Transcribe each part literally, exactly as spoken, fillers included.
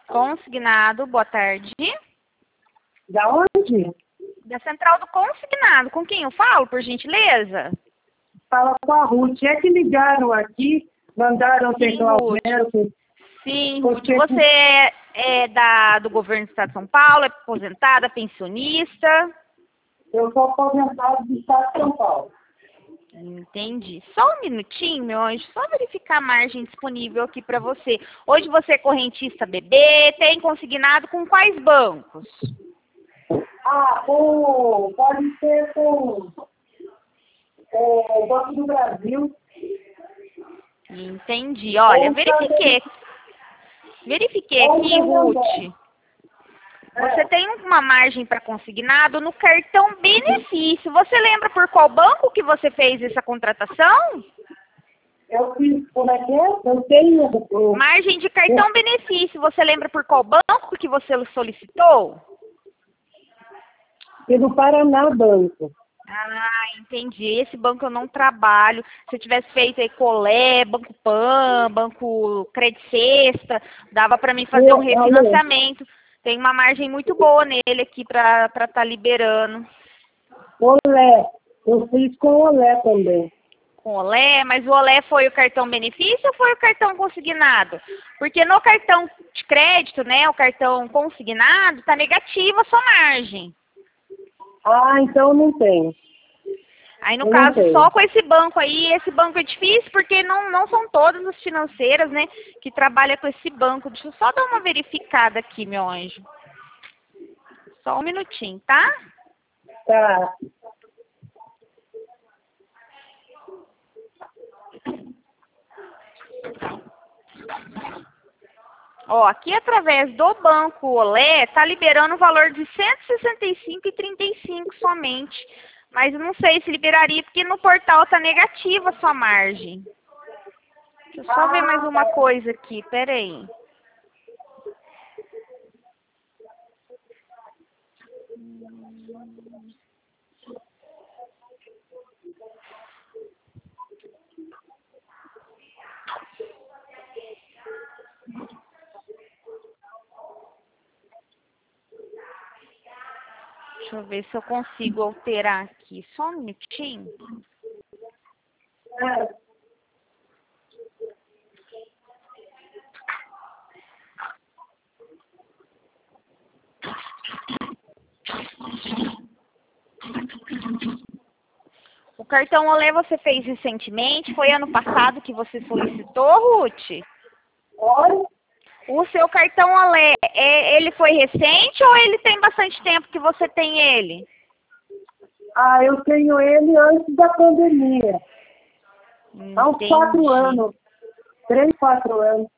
Consignado, boa tarde. Da onde? Da Central do Consignado. Com quem eu falo, por gentileza? Fala com a Ruth. É que ligaram aqui, mandaram Sim, pegar o Ruth. Alberto. Sim, Ruth. Você é, é da, do governo do Estado de São Paulo, é aposentada, pensionista? Eu sou aposentado do Estado de São Paulo. Entendi. Só um minutinho, meu anjo, só verificar a margem disponível aqui para você. Hoje você é correntista B B, tem consignado com quais bancos? Ah, com, pode ser com o Banco do Brasil. Entendi. Olha, verifiquei. Verifiquei aqui, Ruth. Você tem uma margem para consignado no cartão benefício. Você lembra por qual banco que você fez essa contratação? Eu fiz, como é que é? Eu tenho. Eu, Margem de cartão benefício. Você lembra por qual banco que você solicitou? pelo Paraná Banco. Ah, entendi. Esse banco eu não trabalho. Se tivesse feito aí Colé, Banco Pan, Banco Credit Sexta, dava para mim fazer um refinanciamento. Tem uma margem muito boa nele aqui para estar tá liberando. Olé. Eu fiz com o Olé também. Com o Olé, mas o Olé foi o cartão benefício ou foi o cartão consignado? Porque no cartão de crédito, né, o cartão consignado, tá negativa a sua margem. Ah, então não tem. Aí, no Eu caso, só com esse banco aí, esse banco é difícil, porque não, não são todas as financeiras, né, que trabalham com esse banco. Deixa eu só dar uma verificada aqui, meu anjo. Só um minutinho, tá? Tá. Ó, aqui através do Banco Olé, tá liberando o valor de cento e sessenta e cinco reais e trinta e cinco centavos somente. Mas eu não sei se liberaria, porque no portal tá negativa a sua margem. Deixa eu só ver mais uma coisa aqui, pera aí. Deixa eu ver se eu consigo alterar aqui. Só um minutinho. É. O cartão Olé você fez recentemente? Foi ano passado que você solicitou, Ruth? Olha. O seu cartão Olé, é, ele foi recente ou ele tem bastante tempo que você tem ele? Ah, eu tenho ele antes da pandemia. Há uns quatro anos. Três, quatro anos.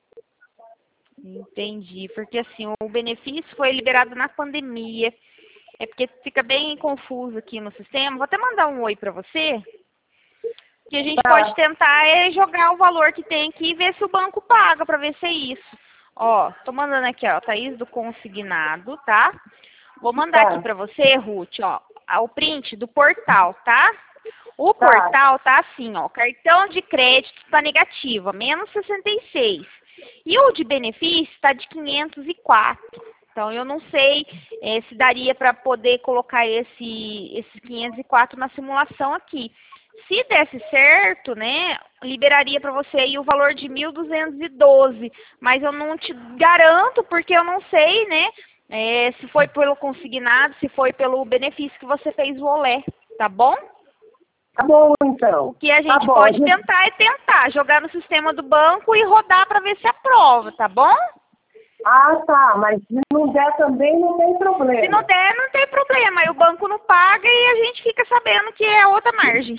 Entendi, porque assim, o benefício foi liberado na pandemia. É porque fica bem confuso aqui no sistema. Vou até mandar um oi pra você. Que a gente Tá. pode tentar é jogar o valor que tem aqui e ver se o banco paga, pra ver se é isso. Ó, tô mandando aqui, ó, Thaís do Consignado, tá? Vou mandar Tá. aqui pra você, Ruth, ó, o print do portal, tá? O Tá. portal tá assim, ó, cartão de crédito tá negativa, menos sessenta e seis. E o de benefício tá de quinhentos e quatro. Então, eu não sei é, se daria para poder colocar esse, esses quinhentos e quatro na simulação aqui. Se desse certo, né, liberaria para você aí o valor de mil duzentos e doze. Mas eu não te garanto, porque eu não sei, né, é, se foi pelo consignado, se foi pelo benefício que você fez o Olé, tá bom? Tá bom, então. O que a gente tá bom, pode a gente... tentar é tentar jogar no sistema do banco e rodar para ver se aprova, tá bom? Ah, tá. Mas se não der também, não tem problema. Se não der, não tem problema. Aí o banco não paga e a gente fica sabendo que é outra margem.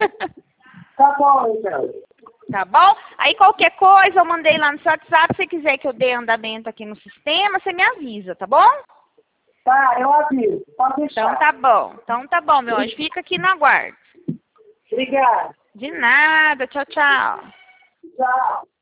Tá bom, então. Tá bom? Aí qualquer coisa eu mandei lá no seu WhatsApp. Se você quiser que eu dê andamento aqui no sistema, você me avisa, tá bom? Tá, eu aviso. Pode deixar. Então tá bom. Então tá bom, meu anjo. Fica aqui no aguardo. Obrigada. De nada. Tchau, tchau. Tchau.